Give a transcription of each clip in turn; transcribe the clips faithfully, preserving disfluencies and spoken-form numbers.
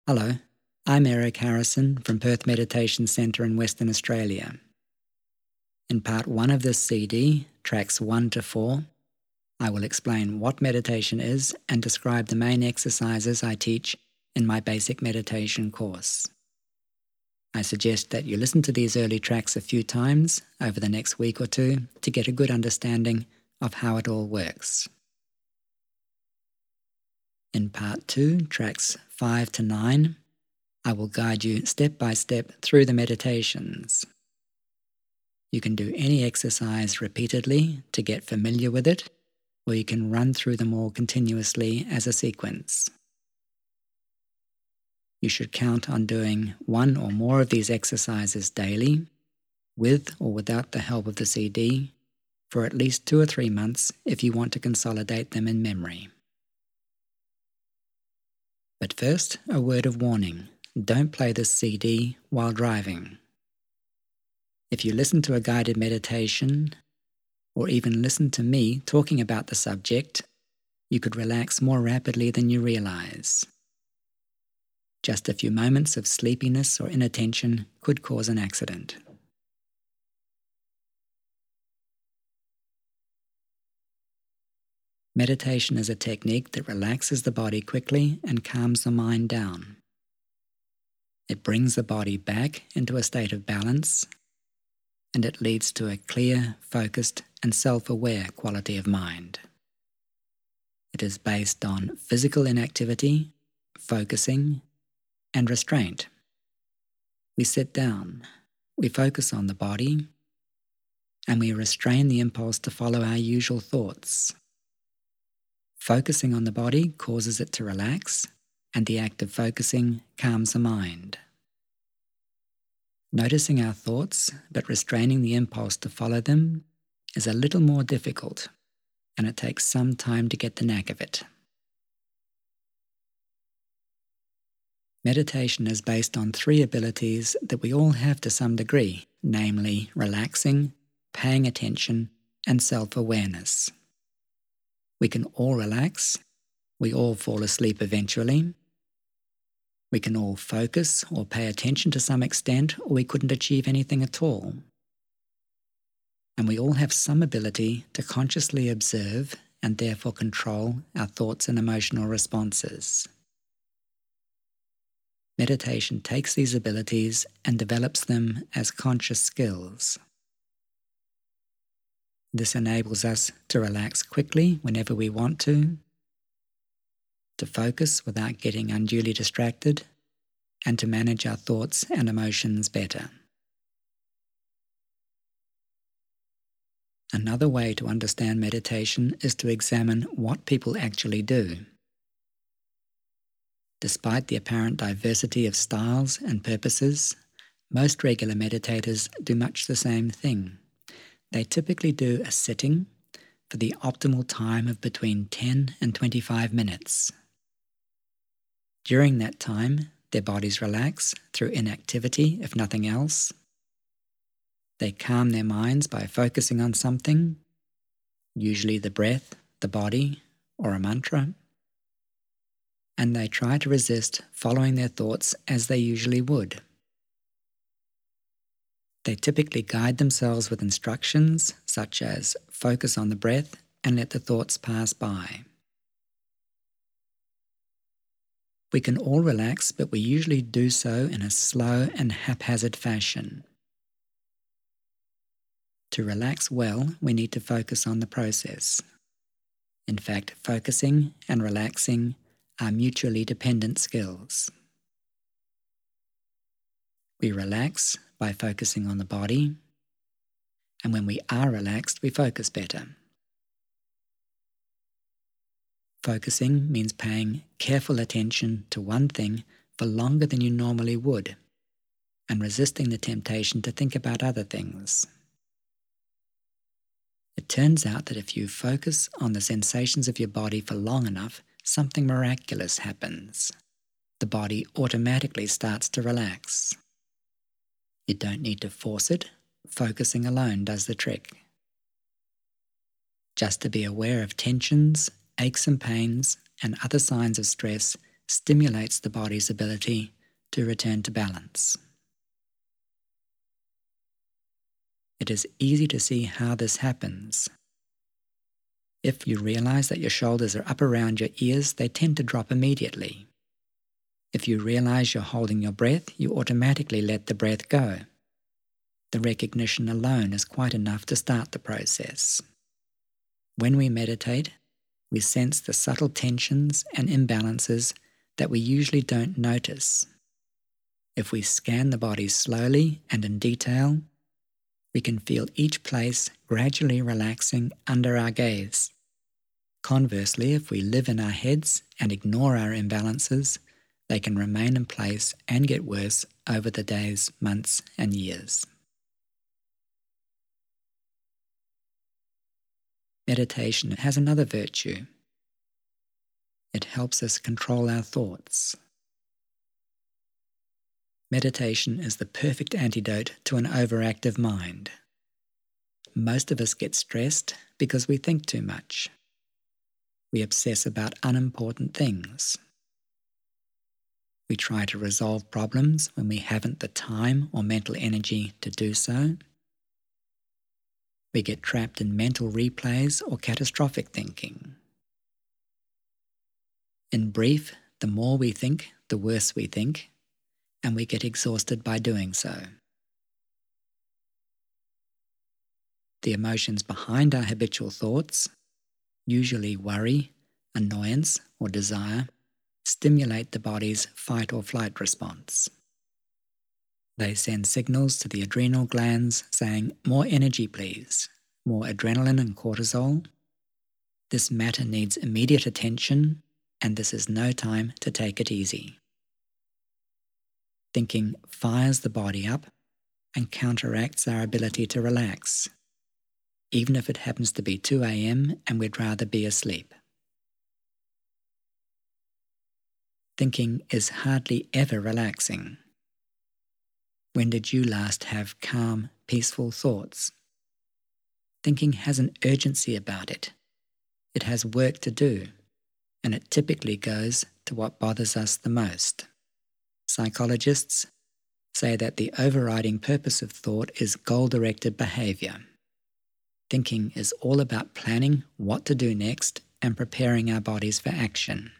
Hello, I'm Eric Harrison from Perth Meditation Centre in Western Australia. In part one of this C D, tracks one to four, I will explain what meditation is and describe the main exercises I teach in my basic meditation course. I suggest that you listen to these early tracks a few times over the next week or two to get a good understanding of how it all works. In part two, tracks five to nine, I will guide you step by step through the meditations. You can do any exercise repeatedly to get familiar with it, or you can run through them all continuously as a sequence. You should count on doing one or more of these exercises daily, with or without the help of the C D, for at least two or three months if you want to consolidate them in memory. But first, a word of warning. Don't play this C D while driving. If you listen to a guided meditation, or even listen to me talking about the subject, you could relax more rapidly than you realize. Just a few moments of sleepiness or inattention could cause an accident. Meditation is a technique that relaxes the body quickly and calms the mind down. It brings the body back into a state of balance, and it leads to a clear, focused, and self-aware quality of mind. It is based on physical inactivity, focusing, and restraint. We sit down, we focus on the body, and we restrain the impulse to follow our usual thoughts. Focusing on the body causes it to relax, and the act of focusing calms the mind. Noticing our thoughts, but restraining the impulse to follow them, is a little more difficult, and it takes some time to get the knack of it. Meditation is based on three abilities that we all have to some degree, namely relaxing, paying attention, and self-awareness. We can all relax, we all fall asleep eventually, we can all focus or pay attention to some extent, or we couldn't achieve anything at all. And we all have some ability to consciously observe and therefore control our thoughts and emotional responses. Meditation takes these abilities and develops them as conscious skills. This enables us to relax quickly whenever we want to, to focus without getting unduly distracted, and to manage our thoughts and emotions better. Another way to understand meditation is to examine what people actually do. Despite the apparent diversity of styles and purposes, most regular meditators do much the same thing. They typically do a sitting for the optimal time of between ten and twenty-five minutes. During that time, their bodies relax through inactivity, if nothing else. They calm their minds by focusing on something, usually the breath, the body, or a mantra. And they try to resist following their thoughts as they usually would. They typically guide themselves with instructions such as focus on the breath and let the thoughts pass by. We can all relax, but we usually do so in a slow and haphazard fashion. To relax well, we need to focus on the process. In fact, focusing and relaxing are mutually dependent skills. We relax by focusing on the body, and when we are relaxed, we focus better. Focusing means paying careful attention to one thing for longer than you normally would, and resisting the temptation to think about other things. It turns out that if you focus on the sensations of your body for long enough, something miraculous happens. The body automatically starts to relax. You don't need to force it. Focusing alone does the trick. Just to be aware of tensions, aches and pains, and other signs of stress stimulates the body's ability to return to balance. It is easy to see how this happens. If you realize that your shoulders are up around your ears, they tend to drop immediately. If you realize you're holding your breath, you automatically let the breath go. The recognition alone is quite enough to start the process. When we meditate, we sense the subtle tensions and imbalances that we usually don't notice. If we scan the body slowly and in detail, we can feel each place gradually relaxing under our gaze. Conversely, if we live in our heads and ignore our imbalances, they can remain in place and get worse over the days, months, and years. Meditation has another virtue. It helps us control our thoughts. Meditation is the perfect antidote to an overactive mind. Most of us get stressed because we think too much. We obsess about unimportant things. We try to resolve problems when we haven't the time or mental energy to do so. We get trapped in mental replays or catastrophic thinking. In brief, the more we think, the worse we think, and we get exhausted by doing so. The emotions behind our habitual thoughts, usually worry, annoyance, or desire, stimulate the body's fight or flight response. They send signals to the adrenal glands saying, "More energy, please," more adrenaline and cortisol. This matter needs immediate attention, and this is no time to take it easy. Thinking fires the body up and counteracts our ability to relax, even if it happens to be two a.m. and we'd rather be asleep. Thinking is hardly ever relaxing. When did you last have calm, peaceful thoughts? Thinking has an urgency about it. It has work to do, and it typically goes to what bothers us the most. Psychologists say that the overriding purpose of thought is goal-directed behavior. Thinking is all about planning what to do next and preparing our bodies for action.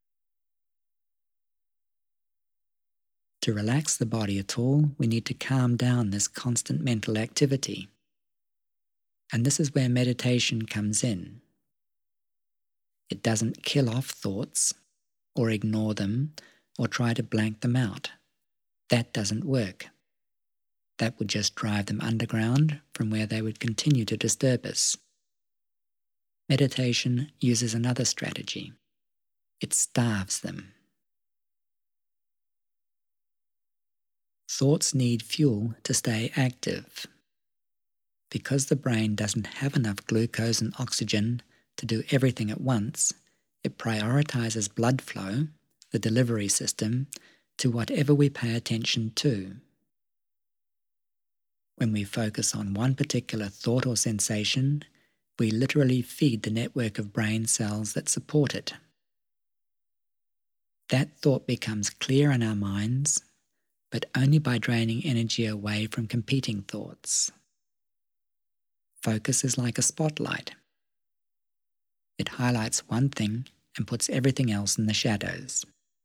To relax the body at all, we need to calm down this constant mental activity. And this is where meditation comes in. It doesn't kill off thoughts, or ignore them, or try to blank them out. That doesn't work. That would just drive them underground from where they would continue to disturb us. Meditation uses another strategy. It starves them. Thoughts need fuel to stay active. Because the brain doesn't have enough glucose and oxygen to do everything at once, it prioritizes blood flow, the delivery system, to whatever we pay attention to. When we focus on one particular thought or sensation, we literally feed the network of brain cells that support it. That thought becomes clear in our minds, but only by draining energy away from competing thoughts. Focus is like a spotlight. It highlights one thing and puts everything else in the shadows.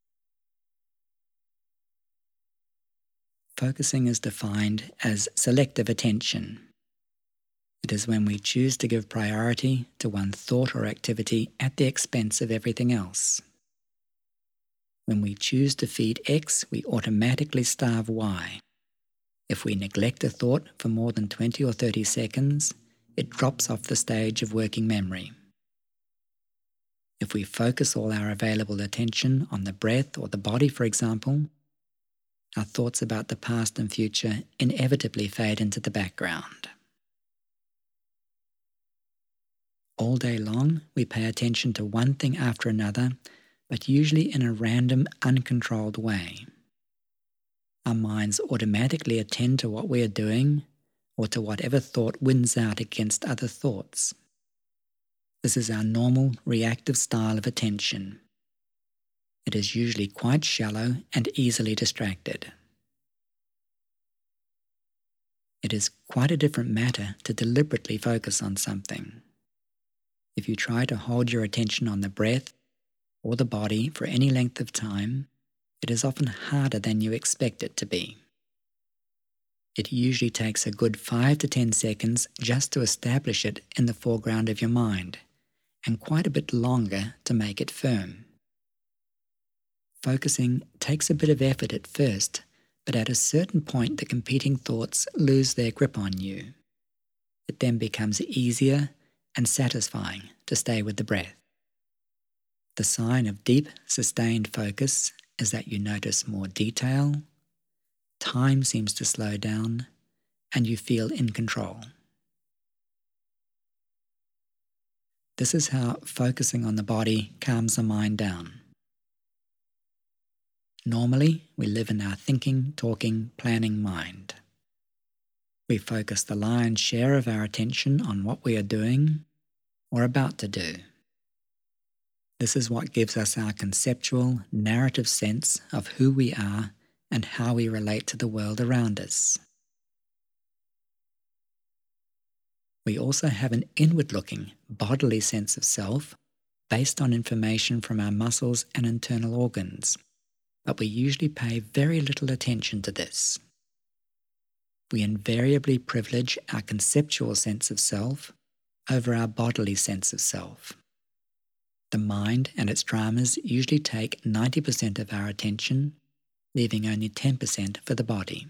Focusing is defined as selective attention. It is when we choose to give priority to one thought or activity at the expense of everything else. When we choose to feed X, we automatically starve Y. If we neglect a thought for more than twenty or thirty seconds, it drops off the stage of working memory. If we focus all our available attention on the breath or the body, for example, our thoughts about the past and future inevitably fade into the background. All day long, we pay attention to one thing after another, but usually in a random, uncontrolled way. Our minds automatically attend to what we are doing or to whatever thought wins out against other thoughts. This is our normal, reactive style of attention. It is usually quite shallow and easily distracted. It is quite a different matter to deliberately focus on something. If you try to hold your attention on the breath or the body for any length of time, it is often harder than you expect it to be. It usually takes a good five to ten seconds just to establish it in the foreground of your mind, and quite a bit longer to make it firm. Focusing takes a bit of effort at first, but at a certain point the competing thoughts lose their grip on you. It then becomes easier and satisfying to stay with the breath. The sign of deep, sustained focus is that you notice more detail, time seems to slow down, and you feel in control. This is how focusing on the body calms the mind down. Normally, we live in our thinking, talking, planning mind. We focus the lion's share of our attention on what we are doing or about to do. This is what gives us our conceptual, narrative sense of who we are and how we relate to the world around us. We also have an inward-looking, bodily sense of self based on information from our muscles and internal organs, but we usually pay very little attention to this. We invariably privilege our conceptual sense of self over our bodily sense of self. The mind and its dramas usually take ninety percent of our attention, leaving only ten percent for the body.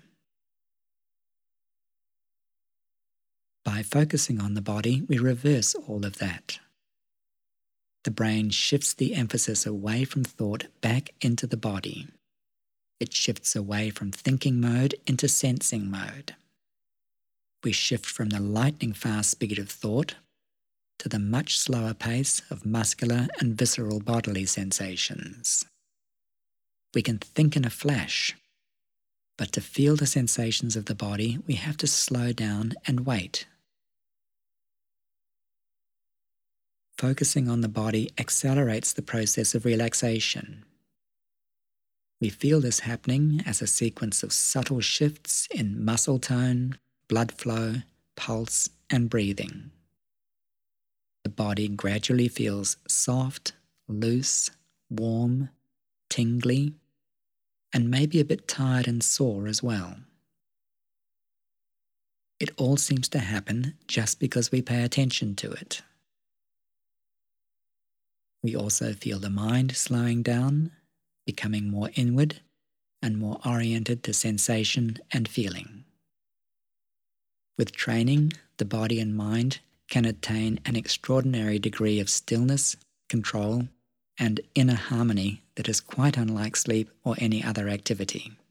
By focusing on the body, we reverse all of that. The brain shifts the emphasis away from thought back into the body. It shifts away from thinking mode into sensing mode. We shift from the lightning-fast speed of thought to the much slower pace of muscular and visceral bodily sensations. We can think in a flash, but to feel the sensations of the body, we have to slow down and wait. Focusing on the body accelerates the process of relaxation. We feel this happening as a sequence of subtle shifts in muscle tone, blood flow, pulse, and breathing. The body gradually feels soft, loose, warm, tingly, and maybe a bit tired and sore as well. It all seems to happen just because we pay attention to it. We also feel the mind slowing down, becoming more inward and more oriented to sensation and feeling. With training, the body and mind can attain an extraordinary degree of stillness, control, and inner harmony that is quite unlike sleep or any other activity.